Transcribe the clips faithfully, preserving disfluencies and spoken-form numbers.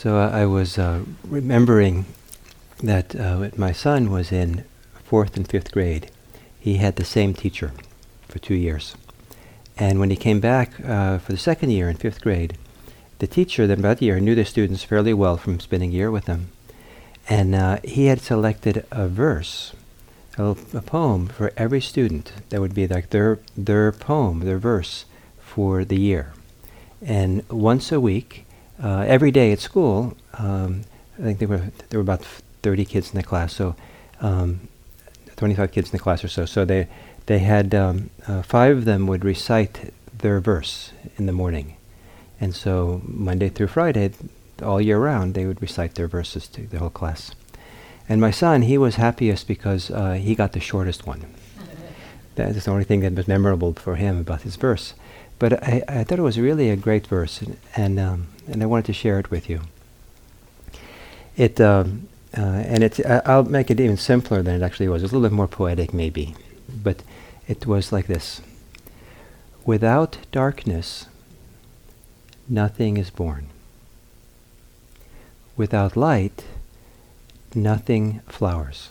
So uh, I was uh, remembering that uh, when my son was in fourth and fifth grade, he had the same teacher for two years. And when he came back uh, for the second year in fifth grade, the teacher then about the year knew the students fairly well from spending a year with them. And uh, he had selected a verse, a, a poem for every student that would be like their their poem, their verse for the year. And once a week, uh, every day at school, um, I think there were there were about thirty kids in the class, so um, twenty-five kids in the class or so. So they they had um, uh, five of them would recite their verse in the morning, and so Monday through Friday, all year round, they would recite their verses to the whole class. And my son, he was happiest because uh, he got the shortest one. That is the only thing that was memorable for him about his verse. But I, I thought it was really a great verse, and and, um, and I wanted to share it with you. It um, uh, and it's I- I'll make it even simpler than it actually was. It's a little bit more poetic, maybe, but it was like this: without darkness, nothing is born. Without light, nothing flowers.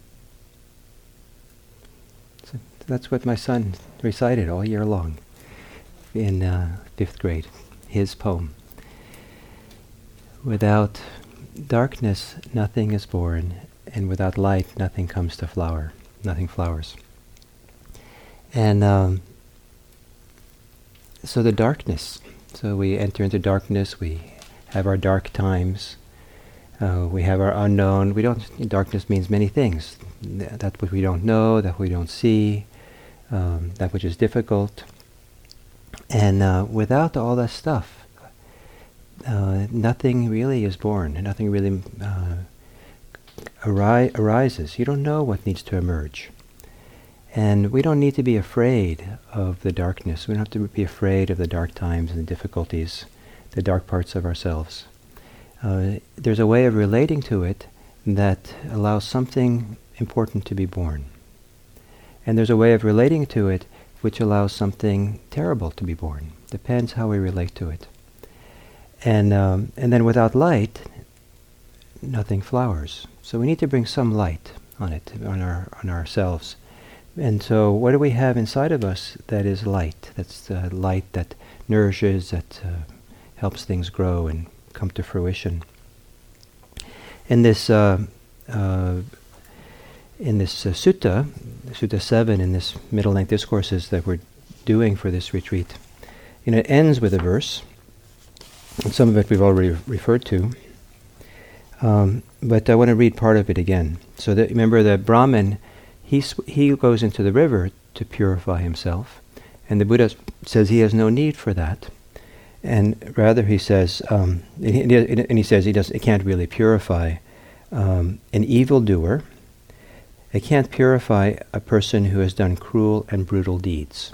So that's what my son recited all year long in uh, fifth grade, his poem. Without darkness, nothing is born, and without light, nothing comes to flower, nothing flowers. And um, so the darkness, so we enter into darkness, we have our dark times, uh, we have our unknown. We don't, darkness means many things. Th- that which we don't know, that we don't see, um, that which is difficult. And uh, without all that stuff, uh, nothing really is born, nothing really uh, ari- arises. You don't know what needs to emerge. And we don't need to be afraid of the darkness. We don't have to be afraid of the dark times and the difficulties, the dark parts of ourselves. Uh, there's a way of relating to it that allows something important to be born. And there's a way of relating to it which allows something terrible to be born. Depends how we relate to it. And um, and then without light, nothing flowers. So we need to bring some light on it, on our on ourselves. And so what do we have inside of us that is light? That's the light that nourishes, that uh, helps things grow and come to fruition. In this uh, uh, in this uh, sutta, Sutta seven, in this middle-length discourses that we're doing for this retreat, you know, it ends with a verse, and some of it we've already re- referred to, um, but I want to read part of it again. So that, remember, the Brahmin, he sw- he goes into the river to purify himself, and the Buddha s- says he has no need for that, and rather he says, um, and, he, and he says he does it can't really purify um, an evildoer. It can't purify a person who has done cruel and brutal deeds.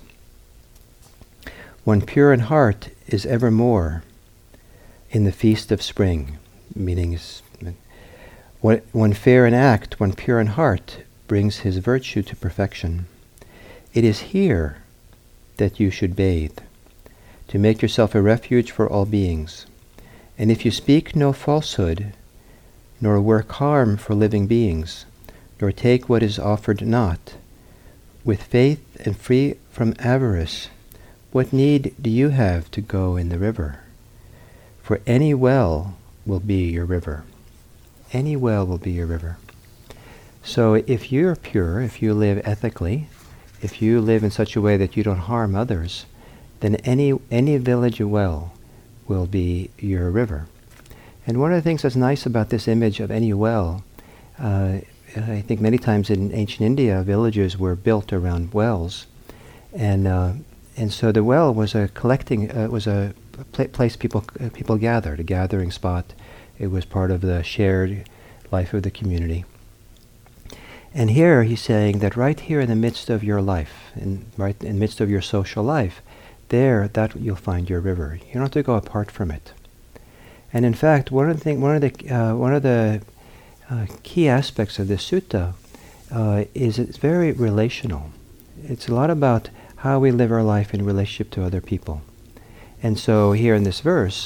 One pure in heart is evermore in the feast of spring, meaning is, one, one fair in act, one pure in heart, brings his virtue to perfection. It is here that you should bathe, to make yourself a refuge for all beings. And if you speak no falsehood, nor work harm for living beings, nor take what is offered not, with faith and free from avarice, what need do you have to go in the river? For any well will be your river. Any well will be your river. So if you're pure, if you live ethically, if you live in such a way that you don't harm others, then any any village well will be your river. And one of the things that's nice about this image of any well, uh, I think many times in ancient India, villages were built around wells, and uh, and so the well was a collecting, uh, was a pl- place people uh, people gathered, a gathering spot. It was part of the shared life of the community. And here he's saying that right here in the midst of your life, in right in the midst of your social life, there that you'll find your river. You don't have to go apart from it. And in fact, one of the thing, one of the uh, one of the Uh, key aspects of this sutta uh, is it's very relational. It's a lot about how we live our life in relationship to other people. And so here in this verse,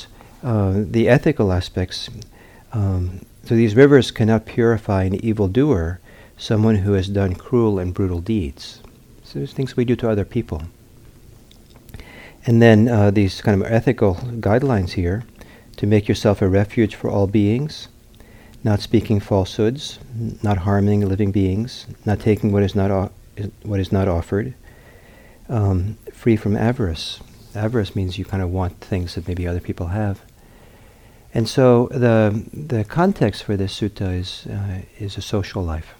uh, the ethical aspects. Um, so these rivers cannot purify an evildoer, someone who has done cruel and brutal deeds. So there's things we do to other people. And then uh, these kind of ethical guidelines here: to make yourself a refuge for all beings, not speaking falsehoods, n- not harming living beings, not taking what is not o- is, what is not offered, um, free from avarice. Avarice means you kind of want things that maybe other people have. And so the the context for this sutta is uh, is a social life.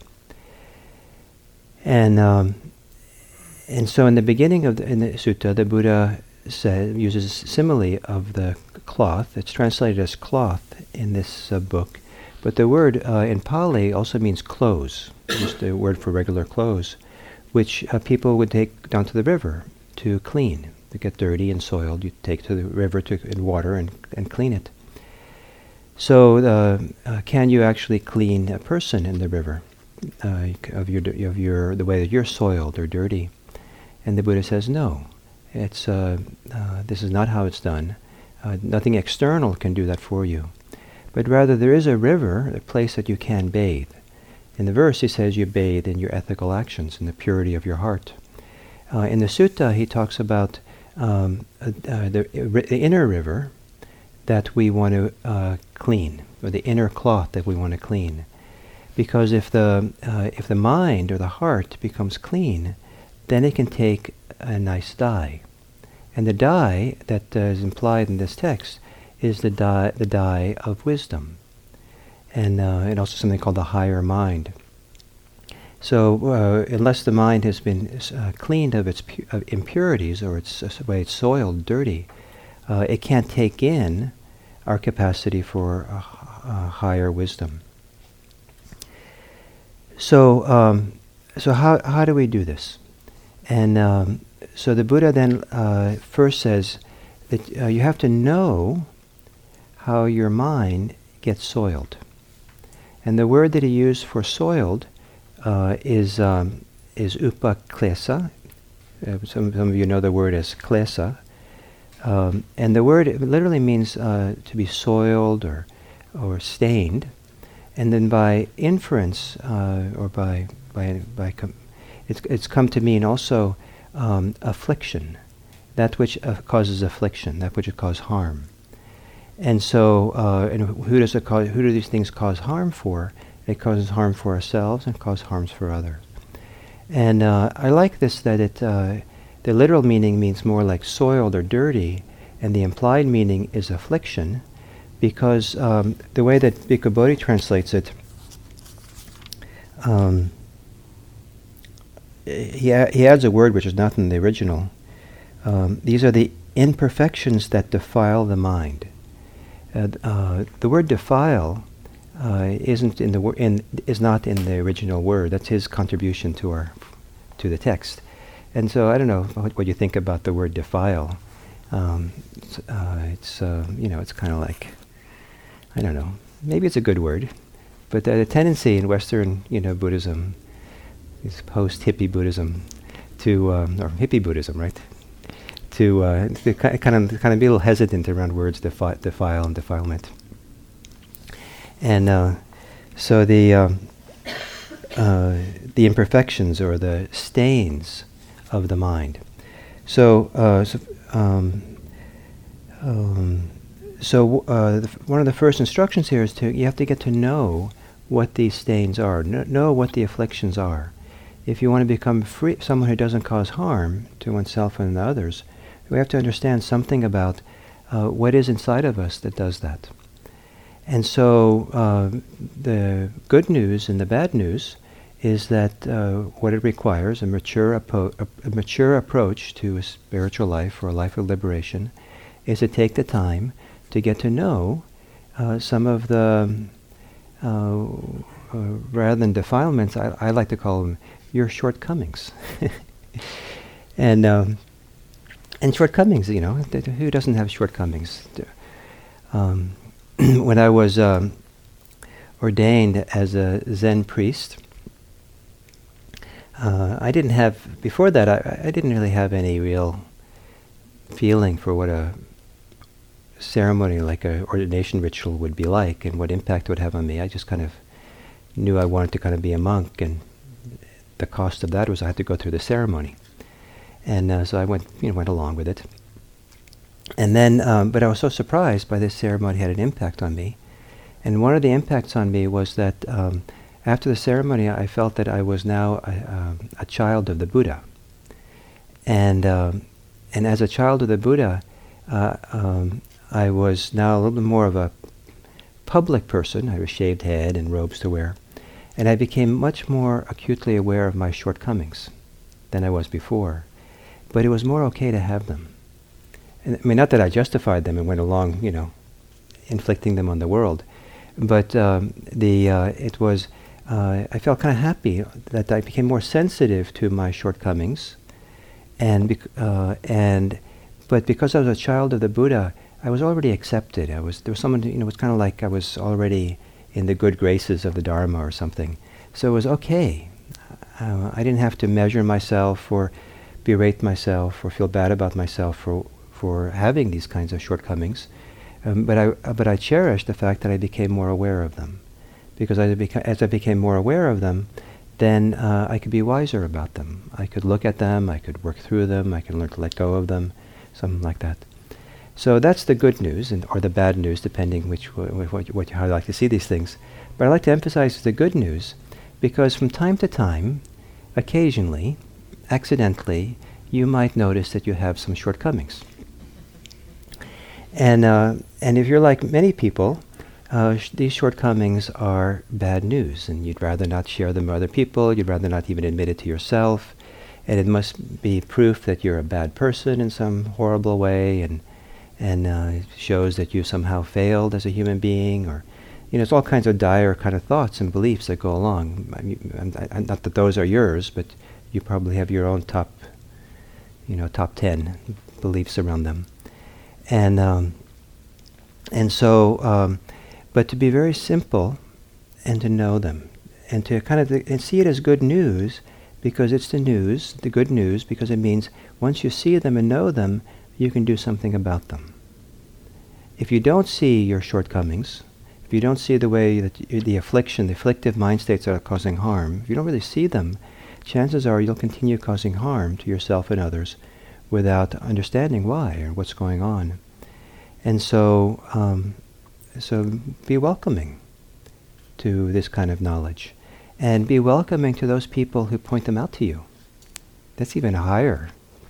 And um, and so in the beginning of the, in the sutta, the Buddha says, uses simile of the cloth. It's translated as cloth in this uh, book, but the word uh, in Pali also means clothes, just a word for regular clothes, which uh, people would take down to the river to clean. To get dirty and soiled, you take to the river to in water and, and clean it. So, uh, uh, can you actually clean a person in the river uh, of your of your the way that you're soiled or dirty? And the Buddha says, no. It's uh, uh, this is not how it's done. Uh, nothing external can do that for you, but rather there is a river, a place that you can bathe. In the verse, he says you bathe in your ethical actions, in the purity of your heart. Uh, in the sutta, he talks about um, uh, uh, the, uh, the inner river that we want to uh, clean, or the inner cloth that we want to clean, because if the uh, if the mind or the heart becomes clean, then it can take a nice dye. And the dye that uh, is implied in this text is the dye, the dye of wisdom, and uh, and also something called the higher mind. So uh, unless the mind has been uh, cleaned of its pu- of impurities, or its uh, way it's soiled, dirty, uh, it can't take in our capacity for uh, uh, higher wisdom. So um, so how how do we do this? And um, so the Buddha then uh, first says that uh, you have to know how your mind gets soiled. And the word that he used for soiled uh, is um, is upaklesa. Uh, some, some of you know the word as klesa. Um, and the word it literally means uh, to be soiled or or stained. And then by inference uh, or by by by com- it's it's come to mean also um, affliction, that which uh, causes affliction, that which causes harm. And so, uh, and who does it cause? Who do these things cause harm for? It causes harm for ourselves and causes harms for others. And uh, I like this that it uh, the literal meaning means more like soiled or dirty, and the implied meaning is affliction, because um, the way that Bhikkhu Bodhi translates it, um, he a- he adds a word which is not in the original. Um, these are the imperfections that defile the mind. Uh, uh, the word defile uh, isn't in the wor- in is not in the original word. That's his contribution to our to the text. And so I don't know what, what you think about the word defile. Um, it's uh, it's uh, you know it's kind of like, I don't know, maybe it's a good word, but the, the tendency in Western you know Buddhism, is post hippie Buddhism, to um, or hippie Buddhism, right? To, uh, to ki- kind of kind of be a little hesitant around words defi- defile and defilement. And uh, so the um, uh, the imperfections or the stains of the mind. So uh, so, um, um, so uh, the f- one of the first instructions here is to you have to get to know what these stains are, kn- know what the afflictions are. If you want to become free, someone who doesn't cause harm to oneself and others, we have to understand something about uh, what is inside of us that does that. And so uh, the good news and the bad news is that uh, what it requires, a mature, apo- a, a mature approach to a spiritual life or a life of liberation, is to take the time to get to know uh, some of the, uh, uh, rather than defilements, I, I like to call them your shortcomings. and um, And shortcomings, you know, th- who doesn't have shortcomings? Um, when I was um, ordained as a Zen priest, uh, I didn't have, before that, I, I didn't really have any real feeling for what a ceremony, like a ordination ritual, would be like, and what impact it would have on me. I just kind of knew I wanted to kind of be a monk, and the cost of that was I had to go through the ceremony. And uh, so I went, you know, went along with it. And then, um, but I was so surprised by this ceremony had an impact on me. And one of the impacts on me was that um, after the ceremony, I felt that I was now a, um, a child of the Buddha. And um, and as a child of the Buddha, uh, um, I was now a little bit more of a public person. I had a shaved head and robes to wear. And I became much more acutely aware of my shortcomings than I was before. But it was more okay to have them. And, I mean, not that I justified them and went along, you know, inflicting them on the world, but um, the uh, it was, uh, I felt kind of happy that I became more sensitive to my shortcomings. And bec- uh, and but because I was a child of the Buddha, I was already accepted. I was there was someone, you know, it was kind of like I was already in the good graces of the Dharma or something. So it was okay. Uh, I didn't have to measure myself or berate myself or feel bad about myself for for having these kinds of shortcomings. Um, but I uh, but I cherished the fact that I became more aware of them, because I beca- as I became more aware of them, then uh, I could be wiser about them. I could look at them, I could work through them, I could learn to let go of them, something like that. So that's the good news, and or the bad news, depending which wh- what, what, how I like to see these things. But I like to emphasize the good news, because from time to time, occasionally, accidentally, you might notice that you have some shortcomings. And uh, and if you're like many people, uh, sh- these shortcomings are bad news, and you'd rather not share them with other people, you'd rather not even admit it to yourself, and it must be proof that you're a bad person in some horrible way, and and uh, it shows that you somehow failed as a human being, or, you know, it's all kinds of dire kind of thoughts and beliefs that go along. I mean, I, I, not that those are yours, but you probably have your own top, you know, top ten beliefs around them. And um, and so, um, but to be very simple and to know them, and to kind of th- and see it as good news, because it's the news, the good news, because it means once you see them and know them, you can do something about them. If you don't see your shortcomings, if you don't see the way that y- the affliction, the afflictive mind states that are causing harm, if you don't really see them, chances are you'll continue causing harm to yourself and others without understanding why or what's going on. And so, um, so be welcoming to this kind of knowledge, and be welcoming to those people who point them out to you. That's even a higher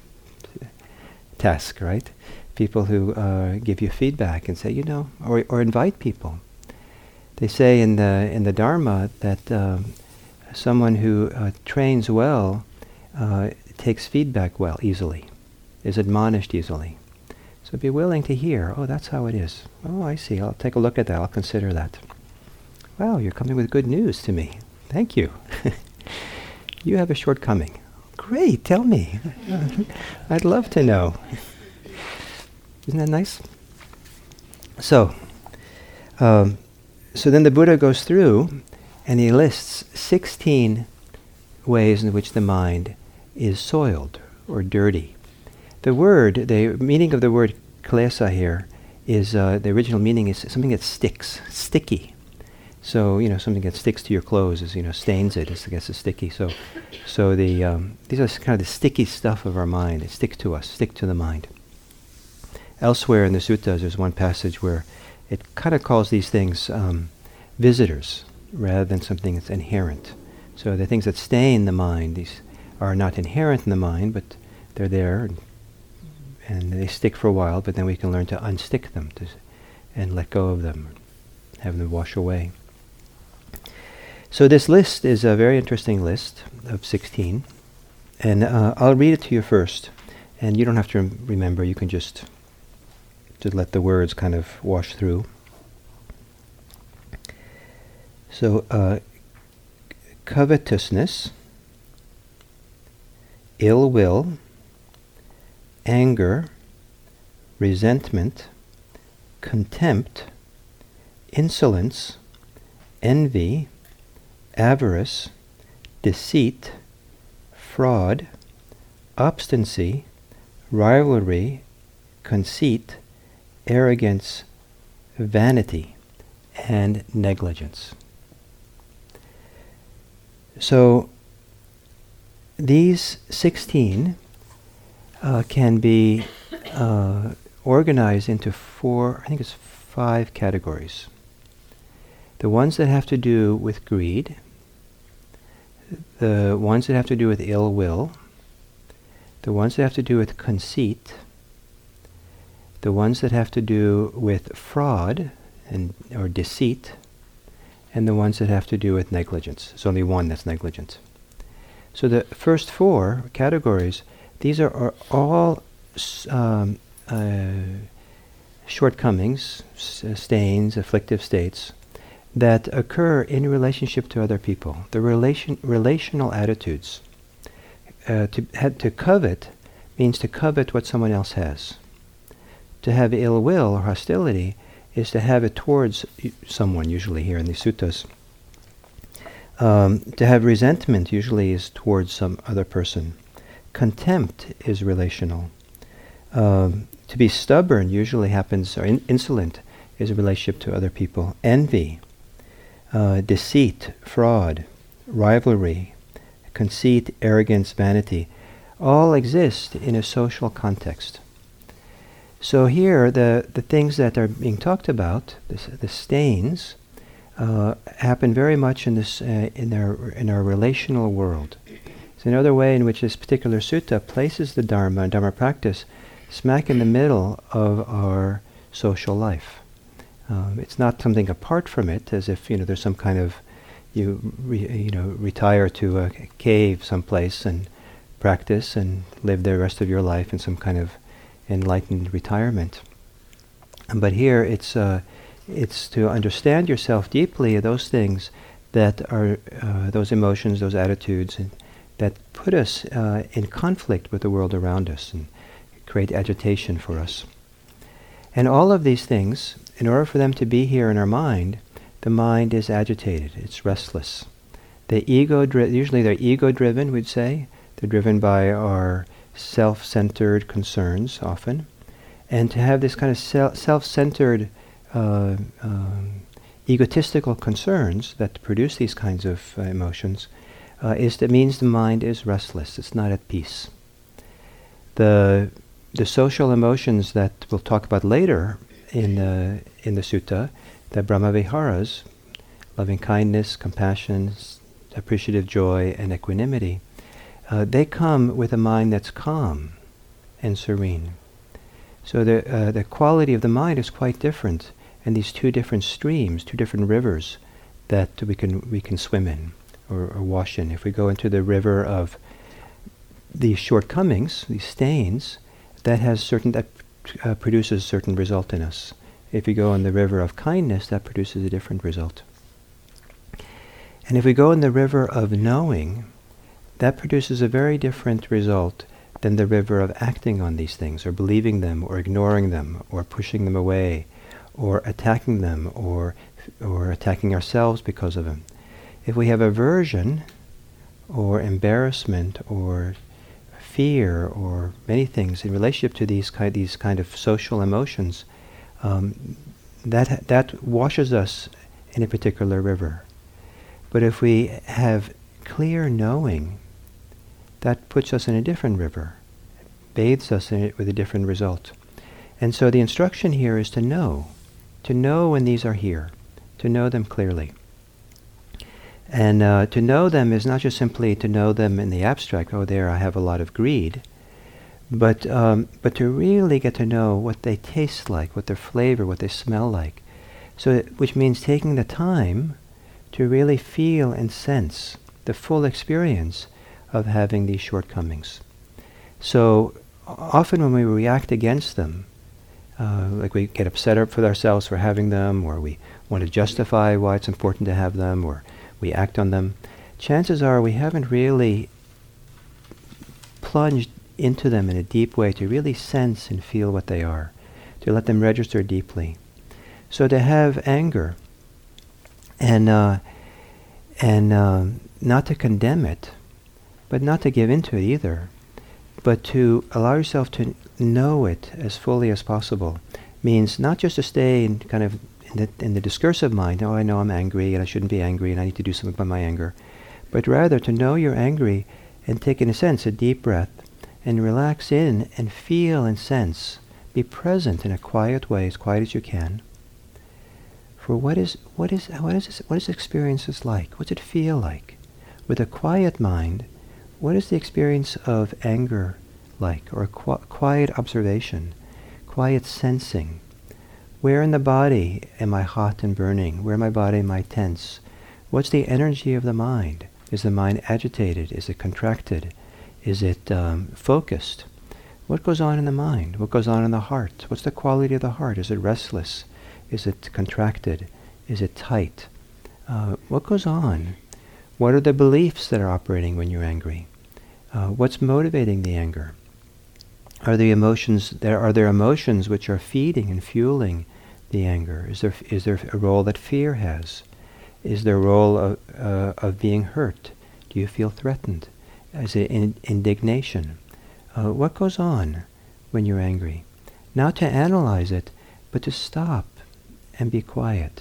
task, right? People who uh, give you feedback and say, you know, or or invite people. They say in the in the Dharma that um, someone who uh, trains well uh, takes feedback well easily, is admonished easily. So be willing to hear, oh, that's how it is. Oh, I see. I'll take a look at that. I'll consider that. Wow, you're coming with good news to me. Thank you. You have a shortcoming. Great, tell me. I'd love to know. Isn't that nice? So, um, so then the Buddha goes through and he lists sixteen ways in which the mind is soiled or dirty. The word, the meaning of the word klesa here is, uh, the original meaning is something that sticks, sticky. So, you know, something that sticks to your clothes is, you know, stains it, is, I guess, is sticky. So, so the um, these are kind of the sticky stuff of our mind. It sticks to us, stick to the mind. Elsewhere in the suttas, there's one passage where it kind of calls these things um, visitors rather than something that's inherent. So the things that stain the mind, these are not inherent in the mind, but they're there, and, and they stick for a while, but then we can learn to unstick them to, and let go of them, have them wash away. So this list is a very interesting list of sixteen, and uh, I'll read it to you first, and you don't have to rem- remember, you can just, just let the words kind of wash through. So, uh, covetousness, ill will, anger, resentment, contempt, insolence, envy, avarice, deceit, fraud, obstinacy, rivalry, conceit, arrogance, vanity, and negligence. So these sixteen uh, can be uh, organized into four, I think it's five categories. The ones that have to do with greed, the ones that have to do with ill will, the ones that have to do with conceit, the ones that have to do with fraud and or deceit, and the ones that have to do with negligence. There's only one that's negligent. So the first four categories, these are, are all um, uh, shortcomings, s- stains, afflictive states that occur in relationship to other people. The relation, relational attitudes. Uh, to ha- to covet means to covet what someone else has. To have ill will or hostility is to have it towards y- someone, usually here in the suttas. Um, to have resentment usually is towards some other person. Contempt is relational. Um, to be stubborn usually happens, or in- insolent, is a relationship to other people. Envy, uh, deceit, fraud, rivalry, conceit, arrogance, vanity, all exist in a social context. So here, the, the things that are being talked about, the, the stains, uh, happen very much in this uh, in our in our relational world. It's another way in which this particular sutta places the Dharma and Dharma practice smack in the middle of our social life. Um, it's not something apart from it, as if you know there's some kind of you re, you know retire to a cave someplace and practice and live the rest of your life in some kind of enlightened retirement. But here it's uh, it's to understand yourself deeply, those things that are uh, those emotions, those attitudes, and that put us uh, in conflict with the world around us and create agitation for us. And all of these things, in order for them to be here in our mind, the mind is agitated, it's restless. The ego, dri- usually they're ego-driven, we'd say. They're driven by our self-centered concerns, often. And to have this kind of sel- self-centered, uh, um, egotistical concerns that produce these kinds of uh, emotions, uh, is that means the mind is restless, it's not at peace. The the social emotions that we'll talk about later in the in the sutta, the Brahmaviharas, loving kindness, compassion, s- appreciative joy, and equanimity, uh, they come with a mind that's calm and serene. So the uh, the quality of the mind is quite different, and these two different streams, two different rivers that we can we can swim in or, or wash in. If we go into the river of these shortcomings, these stains, that has certain that uh, produces a certain result in us. If we go in the river of kindness, that produces a different result. And if we go in the river of knowing, that produces a very different result than the river of acting on these things, or believing them, or ignoring them, or pushing them away, or attacking them, or or attacking ourselves because of them. If we have aversion, or embarrassment, or fear, or many things in relationship to these kind these kind of social emotions, um, that that washes us in a particular river. But if we have clear knowing, that puts us in a different river, bathes us in it with a different result. And so the instruction here is to know, to know when these are here, to know them clearly. And uh, to know them is not just simply to know them in the abstract, oh, there I have a lot of greed, but um, but to really get to know what they taste like, what their flavor, what they smell like. So, which means taking the time to really feel and sense the full experience of having these shortcomings. So often when we react against them, uh, like we get upset with ourselves for having them, or we want to justify why it's important to have them, or we act on them, chances are we haven't really plunged into them in a deep way to really sense and feel what they are, to let them register deeply. So to have anger and uh, and um, not to condemn it, but not to give into it either, but to allow yourself to know it as fully as possible, means not just to stay in kind of in the, in the discursive mind, oh, I know I'm angry and I shouldn't be angry and I need to do something about my anger, but rather to know you're angry and take, in a sense, a deep breath and relax in and feel and sense, be present in a quiet way, as quiet as you can, for what is what is what is this, what is experiences like? What's it feel like? With a quiet mind, what is the experience of anger like, or qu- quiet observation, quiet sensing? Where in the body am I hot and burning? Where in my body am I tense? What's the energy of the mind? Is the mind agitated? Is it contracted? Is it um, focused? What goes on in the mind? What goes on in the heart? What's the quality of the heart? Is it restless? Is it contracted? Is it tight? Uh, what goes on? What are the beliefs that are operating when you're angry? Uh, what's motivating the anger? Are the emotions there? Are there emotions which are feeding and fueling the anger? Is there is there a role that fear has? Is there a role of uh, of being hurt? Do you feel threatened? Is it in, indignation? Uh, what goes on when you're angry? Not to analyze it, but to stop and be quiet.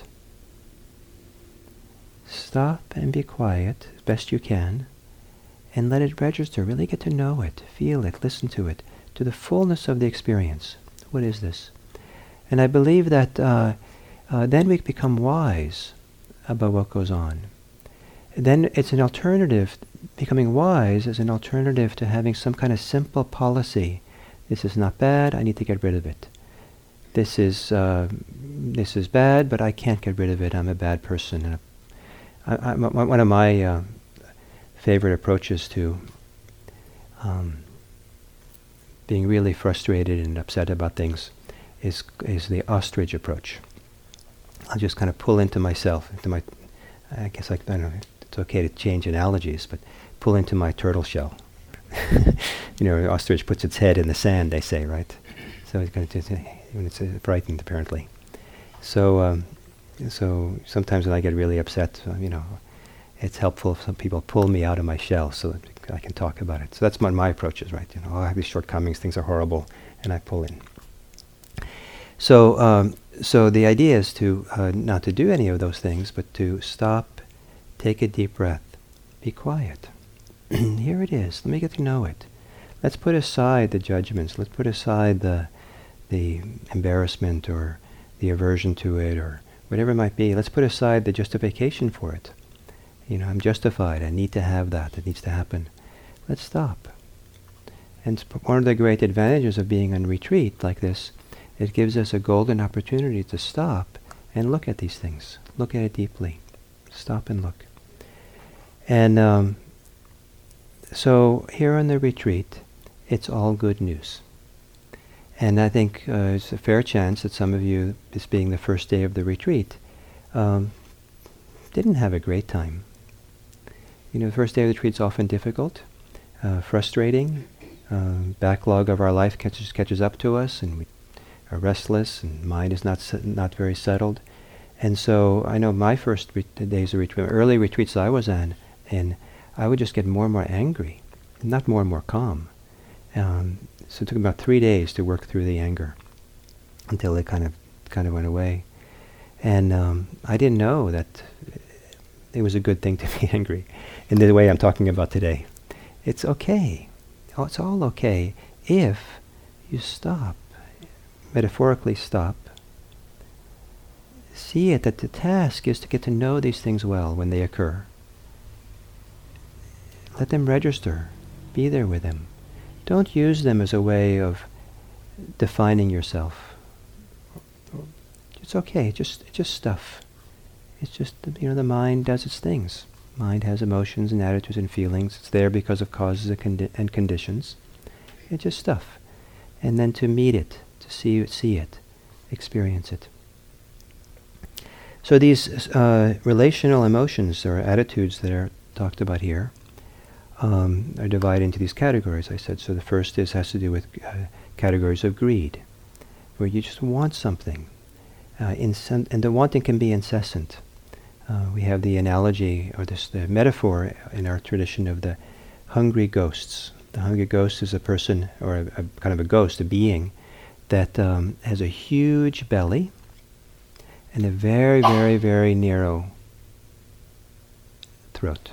Stop and be quiet as best you can, and let it register. Really get to know it, feel it, listen to it, to the fullness of the experience. What is this? And I believe that uh, uh, then we become wise about what goes on. Then it's an alternative. Becoming wise is an alternative to having some kind of simple policy. This is not bad, I need to get rid of it. This is uh, this is bad, but I can't get rid of it. I'm a bad person. And I, I, m- one of my uh, favorite approaches to um, being really frustrated and upset about things is is the ostrich approach. I'll just kind of pull into myself, into my, I guess I, I don't know, it's okay to change analogies, but pull into my turtle shell. You know, an ostrich puts its head in the sand, they say, right? So it's going to, when it's uh, frightened, apparently. So, um, so sometimes when I get really upset, uh, you know, it's helpful if some people pull me out of my shell so that I can talk about it. So that's what my approach is, right? You know, oh, I have these shortcomings, things are horrible, and I pull in. So, um, so the idea is to uh, not to do any of those things, but to stop, take a deep breath, be quiet. Here it is. Let me get to know it. Let's put aside the judgments. Let's put aside the the embarrassment or the aversion to it or whatever it might be. Let's put aside the justification for it. You know, I'm justified. I need to have that. It needs to happen. Let's stop. And one of the great advantages of being on retreat like this, it gives us a golden opportunity to stop and look at these things. Look at it deeply. Stop and look. And um, so here on the retreat, it's all good news. And I think uh, it's a fair chance that some of you, this being the first day of the retreat, um, didn't have a great time. You know, the first day of the retreat is often difficult, uh, frustrating. Uh, backlog of our life catches catches up to us, and we are restless, and mind is not se- not very settled. And so I know my first re- days of retreat, early retreats I was on, and I would just get more and more angry, not more and more calm. Um, so it took about three days to work through the anger until it kind of kind of went away. And um, I didn't know that it was a good thing to be angry in the way I'm talking about today. It's okay. Oh, it's all okay if you stop, metaphorically stop. See it that the task is to get to know these things well when they occur. Let them register. Be there with them. Don't use them as a way of defining yourself. It's okay. Just just stuff. It's just, you know, the mind does its things. Mind has emotions and attitudes and feelings. It's there because of causes and, condi- and conditions. It's just stuff. And then to meet it, to see it, see it, experience it. So these uh, relational emotions or attitudes that are talked about here um, are divided into these categories, I said. So the first is has to do with uh, categories of greed, where you just want something. Uh, incen- and the wanting can be incessant. Uh, we have the analogy, or this the metaphor in our tradition of the hungry ghosts. The hungry ghost is a person, or a, a kind of a ghost, a being, that um, has a huge belly and a very, very, very narrow throat.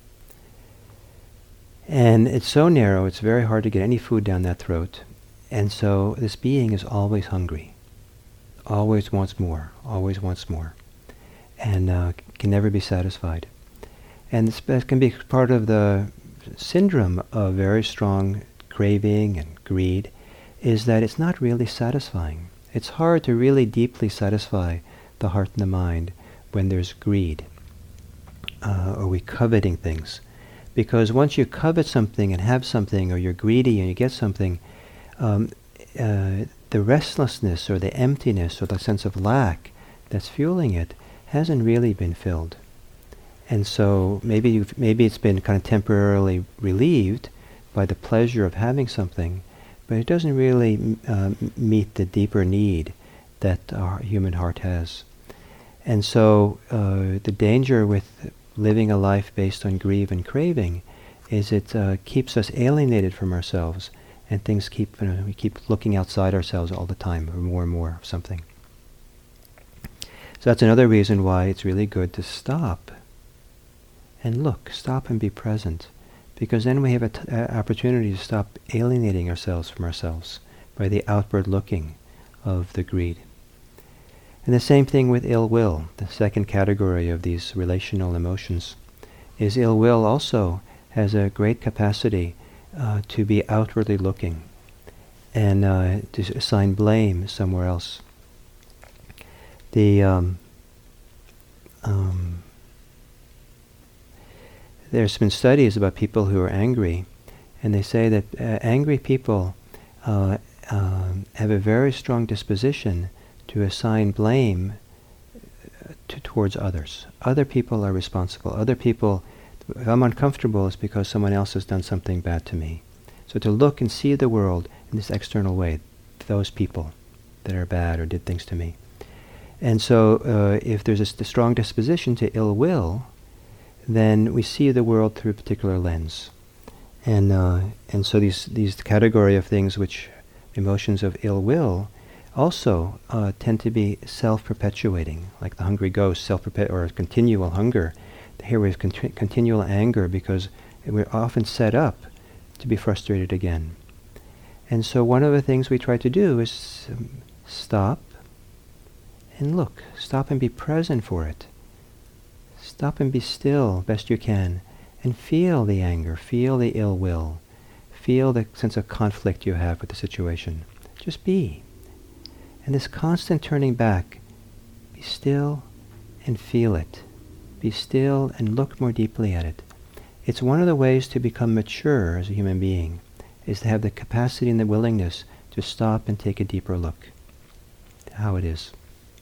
And it's so narrow, it's very hard to get any food down that throat. And so this being is always hungry, always wants more, always wants more, and uh, can never be satisfied. And this can be part of the syndrome of very strong craving and greed, is that it's not really satisfying. It's hard to really deeply satisfy the heart and the mind when there's greed, uh, or we coveting things. Because once you covet something and have something, or you're greedy and you get something, um, uh, the restlessness or the emptiness or the sense of lack that's fueling it hasn't really been filled. And so maybe you've, maybe it's been kind of temporarily relieved by the pleasure of having something, but it doesn't really uh, meet the deeper need that our human heart has. And so uh, the danger with living a life based on greed and craving is it uh, keeps us alienated from ourselves, and things keep, you know, we keep looking outside ourselves all the time, or more and more of something. So that's another reason why it's really good to stop and look, stop and be present, because then we have an t- opportunity to stop alienating ourselves from ourselves by the outward looking of the greed. And the same thing with ill will, the second category of these relational emotions, is ill will also has a great capacity uh, to be outwardly looking and uh, to assign blame somewhere else. The um, um, there's been studies about people who are angry, and they say that uh, angry people uh, um, have a very strong disposition to assign blame to, towards others. Other people are responsible. Other people, if I'm uncomfortable, it's because someone else has done something bad to me. So to look and see the world in this external way, those people that are bad or did things to me. And so uh, if there's a st- strong disposition to ill will, then we see the world through a particular lens. And uh, and so these, these category of things, which emotions of ill will, also uh, tend to be self-perpetuating, like the hungry ghost, self-perpet or continual hunger. Here we have cont- continual anger because we're often set up to be frustrated again. And so one of the things we try to do is um, stop and look, stop and be present for it. Stop and be still best you can, and feel the anger, feel the ill will, feel the sense of conflict you have with the situation. Just be. And this constant turning back, be still and feel it. Be still and look more deeply at it. It's one of the ways to become mature as a human being, is to have the capacity and the willingness to stop and take a deeper look at how it is.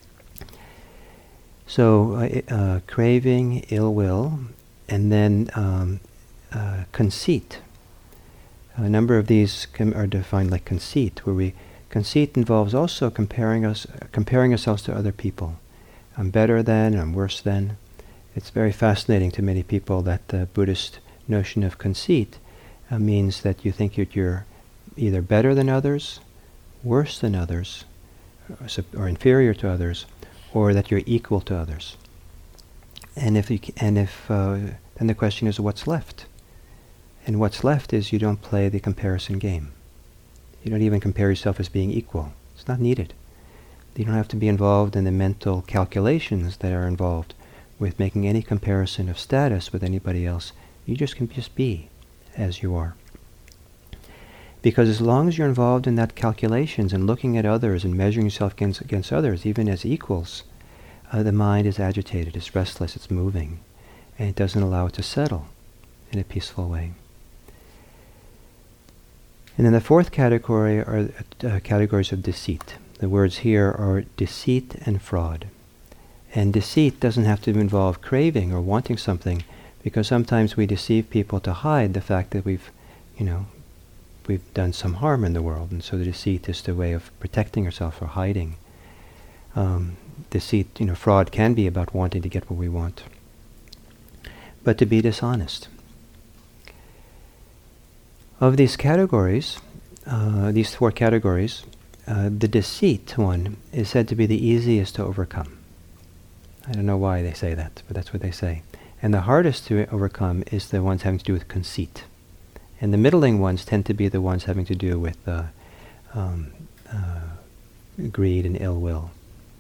So, uh, uh, craving, ill will, and then um, uh, conceit. A number of these com- are defined like conceit, where we conceit involves also comparing us, comparing ourselves to other people. I'm better than, I'm worse than. It's very fascinating to many people that the Buddhist notion of conceit uh, means that you think that you're either better than others, worse than others, or, sup- or inferior to others, or that you're equal to others. And if you c- and if uh, then the question is, what's left? And what's left is you don't play the comparison game. You don't even compare yourself as being equal. It's not needed. You don't have to be involved in the mental calculations that are involved with making any comparison of status with anybody else. You just can just be as you are. Because as long as you're involved in that calculations and looking at others and measuring yourself against, against others, even as equals, uh, the mind is agitated, it's restless, it's moving, and it doesn't allow it to settle in a peaceful way. And then the fourth category are uh, categories of deceit. The words here are deceit and fraud. And deceit doesn't have to involve craving or wanting something, because sometimes we deceive people to hide the fact that we've, you know, we've done some harm in the world, and so the deceit is the way of protecting ourselves or hiding. Um, deceit, you know, fraud can be about wanting to get what we want. But to be dishonest. Of these categories, uh, these four categories, uh, the deceit one is said to be the easiest to overcome. I don't know why they say that, but that's what they say. And the hardest to overcome is the ones having to do with conceit. And the middling ones tend to be the ones having to do with uh, um, uh, greed and ill will.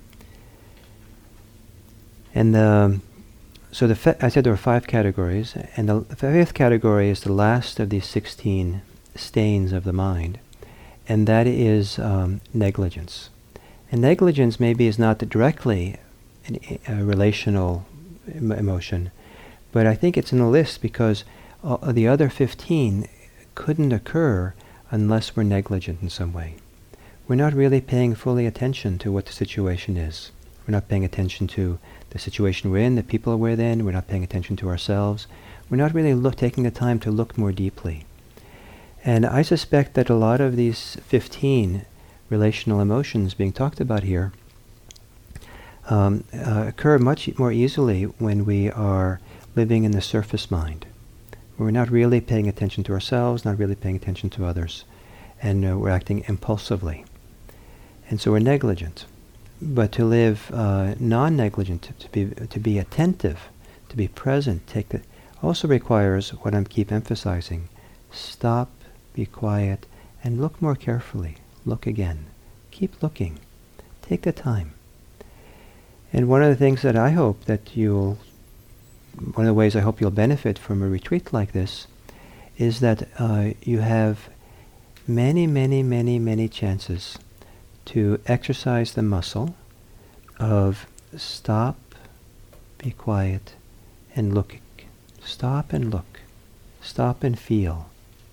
And the, so the fe- I said there were five categories, and the fifth category is the last of these sixteen stains of the mind, and that is um, negligence. And negligence maybe is not directly an, a relational em- emotion, but I think it's in the list because uh, the other fifteen couldn't occur unless we're negligent in some way. We're not really paying fully attention to what the situation is. We're not paying attention to the situation we're in, the people we're in. We're not paying attention to ourselves. We're not really look, taking the time to look more deeply. And I suspect that a lot of these fifteen relational emotions being talked about here um, uh, occur much more easily when we are living in the surface mind. We're not really paying attention to ourselves, not really paying attention to others, and uh, we're acting impulsively. And so we're negligent. But to live uh, non-negligent, to be to be attentive, to be present, take the, also requires what I keep emphasizing: stop, be quiet, and look more carefully. Look again. Keep looking. Take the time. And one of the things that I hope that you'll, one of the ways I hope you'll benefit from a retreat like this, is that uh, you have many, many, many, many chances to exercise the muscle of stop, be quiet, and look. Stop and look. Stop and feel.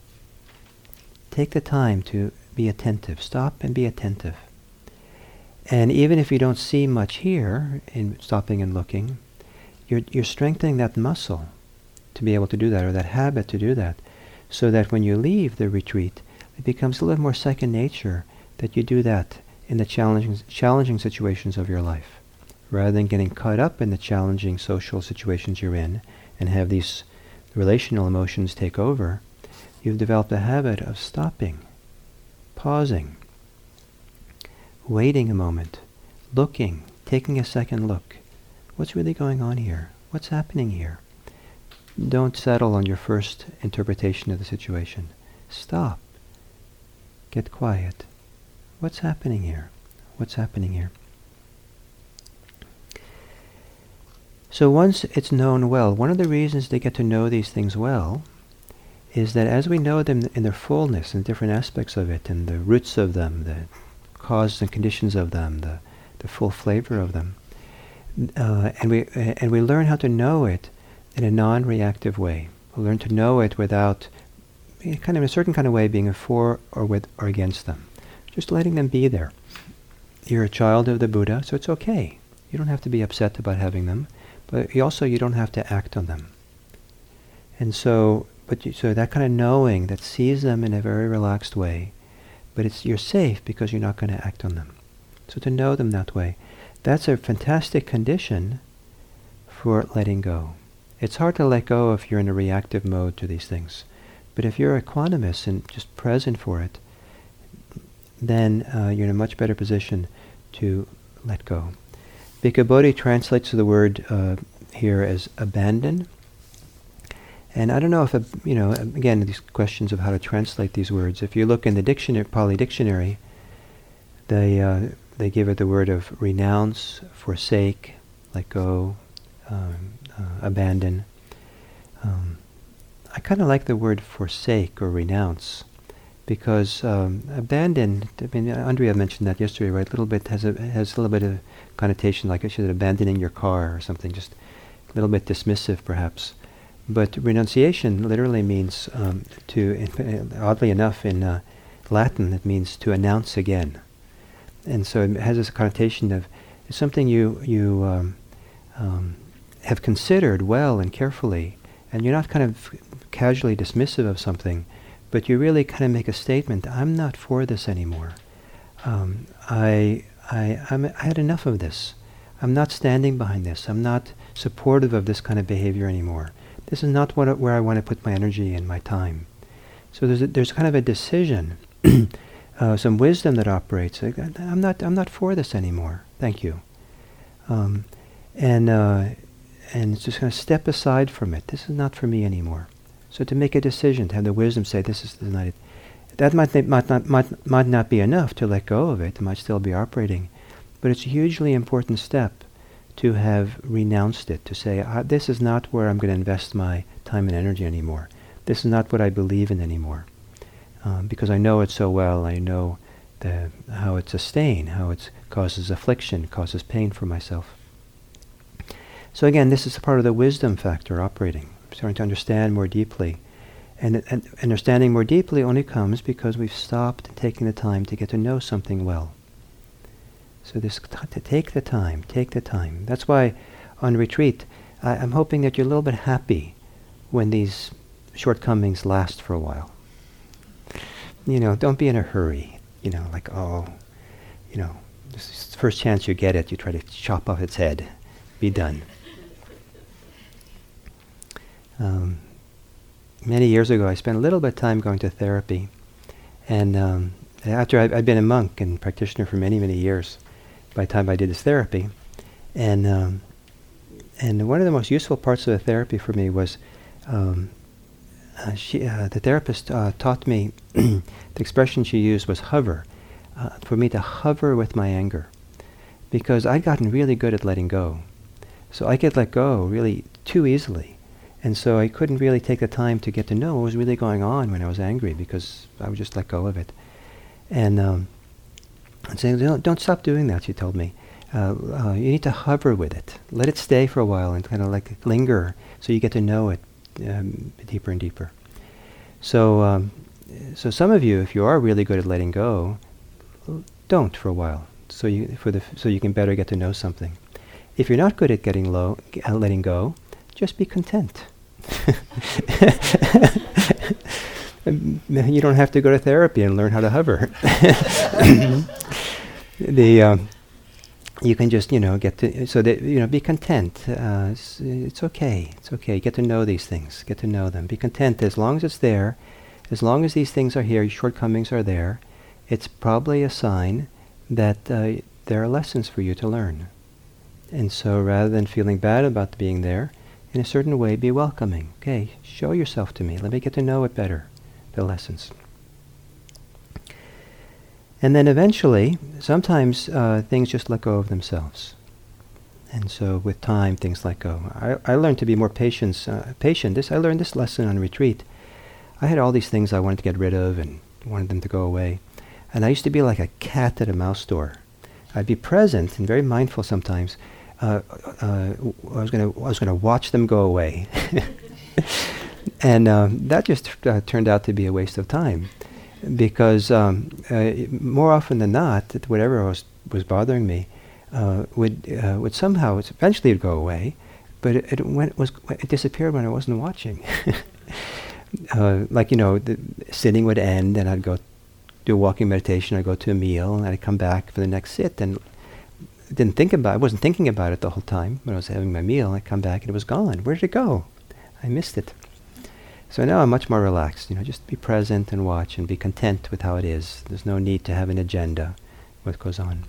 Take the time to be attentive. Stop and be attentive. And even if you don't see much here in stopping and looking, you're, you're strengthening that muscle to be able to do that, or that habit to do that, so that when you leave the retreat, it becomes a little more second nature that you do that in the challenging challenging situations of your life, rather than getting caught up in the challenging social situations you're in and have these relational emotions take over. You've developed a habit of stopping, pausing, waiting a moment, looking, taking a second look. What's really going on here? What's happening here? Don't settle on your first interpretation of the situation. Stop. Get quiet. What's happening here? What's happening here? So once it's known well, one of the reasons they get to know these things well is that as we know them in their fullness and different aspects of it, and the roots of them, the causes and conditions of them, the, the full flavor of them, uh, and we uh, and we learn how to know it in a non-reactive way. We learn to know it without, kind of in a certain kind of way, being for or with or against them. Just letting them be there. You're a child of the Buddha, so it's okay. You don't have to be upset about having them, but you also you don't have to act on them. And so, but you, so that kind of knowing that sees them in a very relaxed way, but it's you're safe because you're not going to act on them. So to know them that way, that's a fantastic condition for letting go. It's hard to let go if you're in a reactive mode to these things, but if you're equanimous and just present for it, then uh, you're in a much better position to let go. Bhikkhu Bodhi translates the word uh, here as abandon. And I don't know if, a, you know, again, these questions of how to translate these words. If you look in the dictionary, Pali dictionary, they uh, they give it the word of renounce, forsake, let go, um, uh, abandon. Um, I kind of like the word forsake or renounce, because um, abandon, I mean, Andrea mentioned that yesterday, right? A little bit has a has a little bit of connotation, like I said, abandoning your car or something, just a little bit dismissive, perhaps. But renunciation literally means um, to, in, oddly enough, in uh, Latin, it means to announce again, and so it has this connotation of it's something you you um, um, have considered well and carefully, and you're not kind of casually dismissive of something, but you really kind of make a statement. I'm not for this anymore. Um, I I I'm, I had enough of this. I'm not standing behind this. I'm not supportive of this kind of behavior anymore. This is not what, where I want to put my energy and my time. So there's a, there's kind of a decision uh, some wisdom that operates. Like, I'm not, I'm not for this anymore. Thank you. Um, and uh, and it's just going to step aside from it. This is not for me anymore. So to make a decision, to have the wisdom say, this is not it. That might, might, not, might, might not be enough to let go of it. It might still be operating. But it's a hugely important step to have renounced it, to say, ah, this is not where I'm going to invest my time and energy anymore. This is not what I believe in anymore. Um, because I know it so well. I know the, how it's a stain, how it causes affliction, causes pain for myself. So again, this is a part of the wisdom factor operating, starting to understand more deeply. And, and understanding more deeply only comes because we've stopped taking the time to get to know something well. So this t- to take the time, take the time. That's why on retreat, I, I'm hoping that you're a little bit happy when these shortcomings last for a while. You know, don't be in a hurry. You know, like, oh, you know, this is the first chance you get it, you try to chop off its head. Be done. Um, many years ago, I spent a little bit of time going to therapy. And um, after I, I'd been a monk and practitioner for many, many years, by the time I did this therapy, and um, and one of the most useful parts of the therapy for me was um, uh, she, uh, the therapist uh, taught me, the expression she used was hover, uh, for me to hover with my anger, because I'd gotten really good at letting go. So I could let go really too easily. And so I couldn't really take the time to get to know what was really going on when I was angry, because I would just let go of it. And um, and saying, don't, don't stop doing that, she told me. Uh, uh, you need to hover with it. Let it stay for a while and kind of like linger so you get to know it um, deeper and deeper. So, um, so some of you, if you are really good at letting go, don't for a while, so you for the so you can better get to know something. If you're not good at getting low, uh, letting go, just be content. You don't have to go to therapy and learn how to hover. the um, you can just you know get to so that you know be content. Uh, it's, it's okay. It's okay. Get to know these things. Get to know them. Be content as long as it's there. As long as these things are here, your shortcomings are there. It's probably a sign that uh, there are lessons for you to learn. And so, rather than feeling bad about being there, in a certain way, be welcoming. Okay, show yourself to me. Let me get to know it better. The lessons. And then eventually, sometimes uh, things just let go of themselves. And so with time, things let go. I, I learned to be more patience, uh, patient. This I learned this lesson on retreat. I had all these things I wanted to get rid of and wanted them to go away. And I used to be like a cat at a mouse door. I'd be present and very mindful sometimes. Uh, uh, I was going to I was going to watch them go away. And um, that just uh, turned out to be a waste of time, because um, uh, more often than not, that whatever was was bothering me uh, would uh, would somehow eventually it'd go away, but it, it went was it disappeared when I wasn't watching. uh, like you know, the sitting would end, and I'd go do a walking meditation. I'd go to a meal, and I'd come back for the next sit, and didn't think about. I wasn't thinking about it the whole time when I was having my meal. I'd come back, and it was gone. Where did it go? I missed it. So now I'm much more relaxed. You know, just be present and watch and be content with how it is. There's no need to have an agenda, what goes on.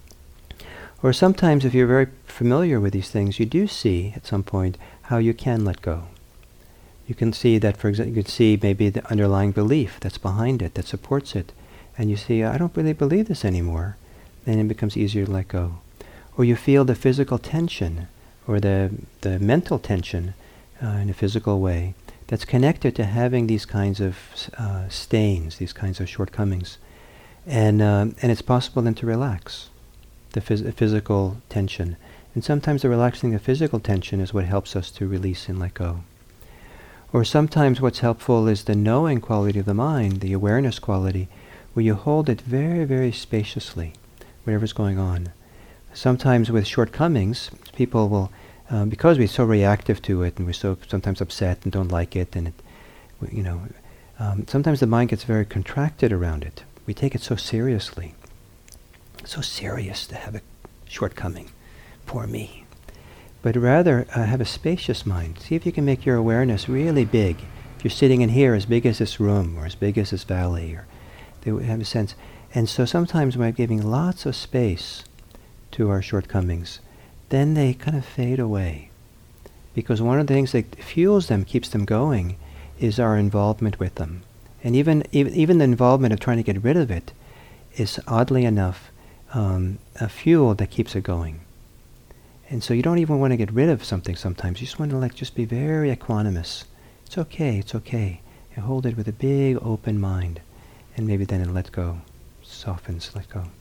Or sometimes if you're very familiar with these things, you do see at some point how you can let go. You can see that, for example, you can see maybe the underlying belief that's behind it, that supports it. And you see, I don't really believe this anymore. Then it becomes easier to let go. Or you feel the physical tension or the, the mental tension uh, in a physical way that's connected to having these kinds of uh, stains, these kinds of shortcomings. And um, and it's possible then to relax the phys- physical tension. And sometimes the relaxing the physical tension is what helps us to release and let go. Or sometimes what's helpful is the knowing quality of the mind, the awareness quality, where you hold it very, very spaciously, whatever's going on. Sometimes with shortcomings, people will Um, because we're so reactive to it, and we're so sometimes upset and don't like it, and it, you know, um, sometimes the mind gets very contracted around it. We take it so seriously. It's so serious to have a shortcoming. Poor me. But rather uh, have a spacious mind. See if you can make your awareness really big. If you're sitting in here, as big as this room, or as big as this valley, or They would have a sense. And so sometimes by giving lots of space to our shortcomings, then they kind of fade away. Because one of the things that fuels them, keeps them going, is our involvement with them. And even even, even the involvement of trying to get rid of it is, oddly enough, um, a fuel that keeps it going. And so you don't even want to get rid of something sometimes. You just want to like just be very equanimous. It's okay, it's okay. You hold it with a big open mind. And maybe then it let go. Softens, let go.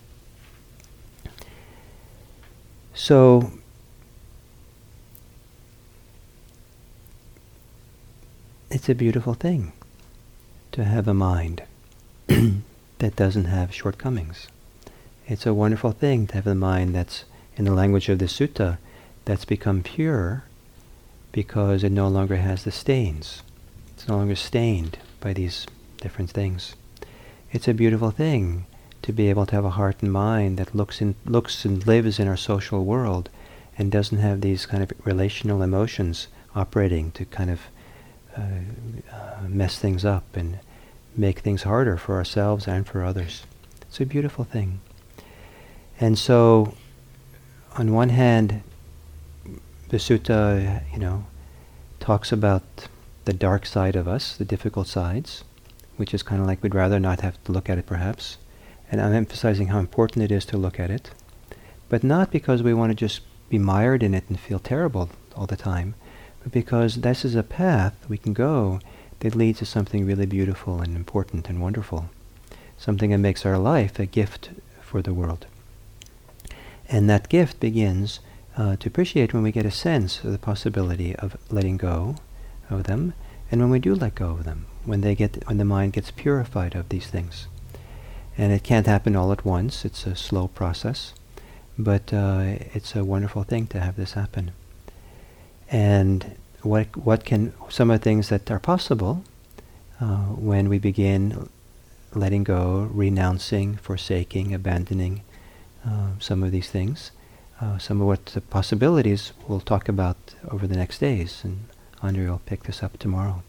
So it's a beautiful thing to have a mind that doesn't have shortcomings. It's a wonderful thing to have a mind that's, in the language of the sutta, that's become pure because it no longer has the stains. It's no longer stained by these different things. It's a beautiful thing to be able to have a heart and mind that looks in, looks and lives in our social world and doesn't have these kind of relational emotions operating to kind of uh, uh, mess things up and make things harder for ourselves and for others. It's a beautiful thing. And so, on one hand, the sutta, you know, talks about the dark side of us, the difficult sides, which is kind of like we'd rather not have to look at it perhaps. And I'm emphasizing how important it is to look at it, but not because we want to just be mired in it and feel terrible all the time, but because this is a path we can go that leads to something really beautiful and important and wonderful, something that makes our life a gift for the world. And that gift begins uh, to appreciate when we get a sense of the possibility of letting go of them, and when we do let go of them, when they get, when the mind gets purified of these things. And it can't happen all at once. It's a slow process, but uh, it's a wonderful thing to have this happen. And what what can some of the things that are possible uh, when we begin letting go, renouncing, forsaking, abandoning uh, some of these things. Uh, some of what the possibilities we'll talk about over the next days, and Andre will pick this up tomorrow.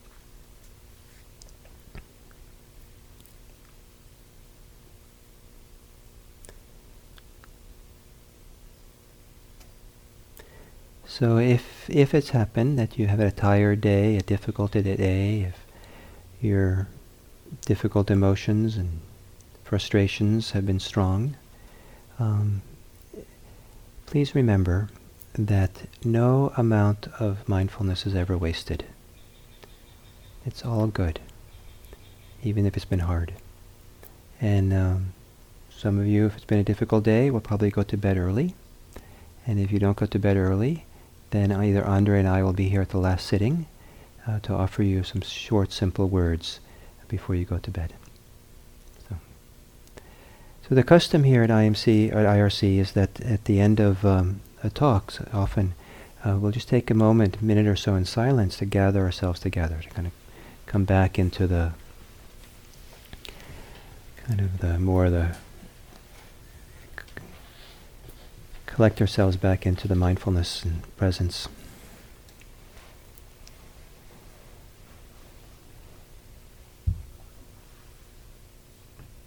So if if it's happened that you have a tired day, a difficult day, if your difficult emotions and frustrations have been strong, um, please remember that no amount of mindfulness is ever wasted. It's all good, even if it's been hard. And um, some of you, if it's been a difficult day, will probably go to bed early. And if you don't go to bed early, then either Andre and I will be here at the last sitting uh, to offer you some short, simple words before you go to bed. So, so the custom here at I M C or I R C is that at the end of um, a talk, often uh, we'll just take a moment, a minute or so in silence to gather ourselves together, to kind of come back into the kind of the more the collect ourselves back into the mindfulness and presence.